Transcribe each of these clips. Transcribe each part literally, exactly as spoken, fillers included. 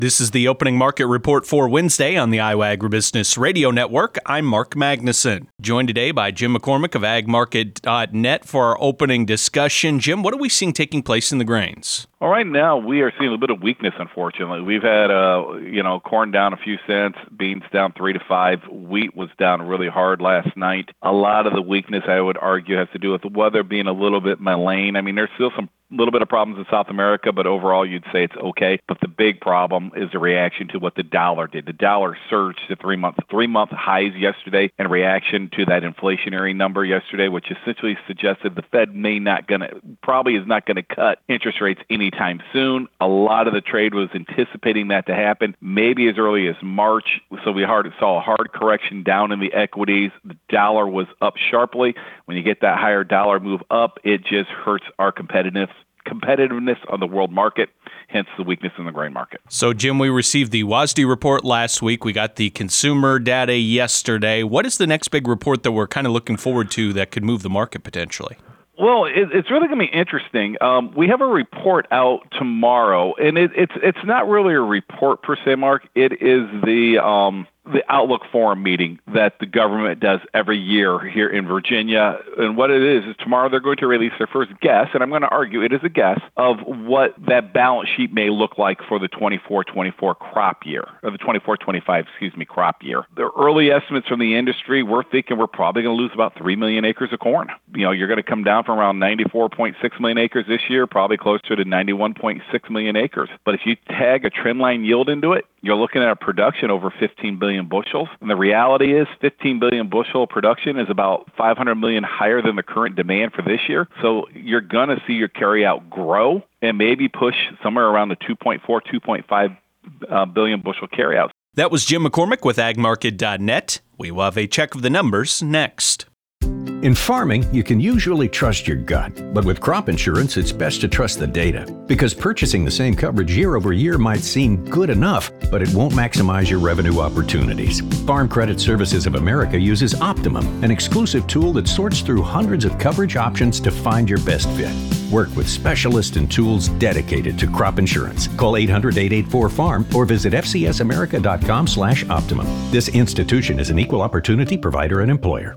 This is the opening market report for Wednesday on the Iowa Agribusiness Radio Network. I'm Mark Magnuson, joined today by Jim McCormick of ag market dot net for our opening discussion. Jim, what are we seeing taking place in the grains? Well, right now we are seeing a little bit of weakness, unfortunately. We've had, uh, you know, corn down a few cents, beans down three to five. Wheat was down really hard last night. A lot of the weakness, I would argue, has to do with the weather being a little bit malign. I mean, there's still some little bit of problems in South America, but overall you'd say it's okay. But the big problem is the reaction to what the dollar did. The dollar surged to three-month three-month highs yesterday in reaction to that inflationary number yesterday, which essentially suggested the Fed may not going to, probably is not going to cut interest rates anytime soon. A lot of the trade was anticipating that to happen, maybe as early as March. So we hard, saw a hard correction down in the equities. The dollar was up sharply. When you get that higher dollar move up, it just hurts our competitiveness. competitiveness on the world market, hence the weakness in the grain market. So, Jim, we received the W A S D report last week. We got the consumer data yesterday. What is the next big report that we're kind of looking forward to that could move the market potentially? Well, it, it's really going to be interesting. Um, we have a report out tomorrow, and it, it's it's not really a report per se, Mark. It is the um, the Outlook Forum meeting that the government does every year here in Virginia. And what it is, is tomorrow they're going to release their first guess, and I'm going to argue it is a guess, of what that balance sheet may look like for the twenty-four twenty-four crop year, or the twenty-four twenty-five, excuse me, crop year. The early estimates from the industry, we're thinking we're probably going to lose about three million acres of corn. You know, you're going to come down from around ninety-four point six million acres this year, probably closer to ninety-one point six million acres. But if you tag a trendline yield into it, you're looking at a production over fifteen billion bushels. And the reality is fifteen billion bushel production is about five hundred million higher than the current demand for this year. So you're going to see your carryout grow and maybe push somewhere around the two point four, two point five uh, billion bushel carryout. That was Jim McCormick with ag market dot net. We will have a check of the numbers next. In farming, you can usually trust your gut, but with crop insurance, it's best to trust the data. Because purchasing the same coverage year over year might seem good enough, but it won't maximize your revenue opportunities. Farm Credit Services of America uses Optimum, an exclusive tool that sorts through hundreds of coverage options to find your best fit. Work with specialists and tools dedicated to crop insurance. Call eight hundred, eight eight four, farm or visit f c s america dot com slash optimum. This institution is an equal opportunity provider and employer.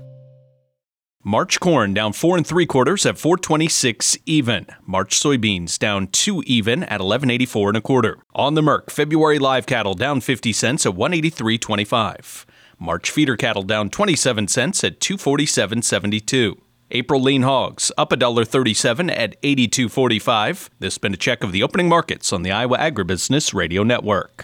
March corn down four and three quarters at four twenty-six even. March soybeans down two even at eleven eighty-four and a quarter. On the Merc, February live cattle down fifty cents at one eighty-three twenty-five. March feeder cattle down twenty-seven cents at two forty-seven seventy-two. April lean hogs up one dollar thirty-seven at eighty-two forty-five. This has been a check of the opening markets on the Iowa Agribusiness Radio Network.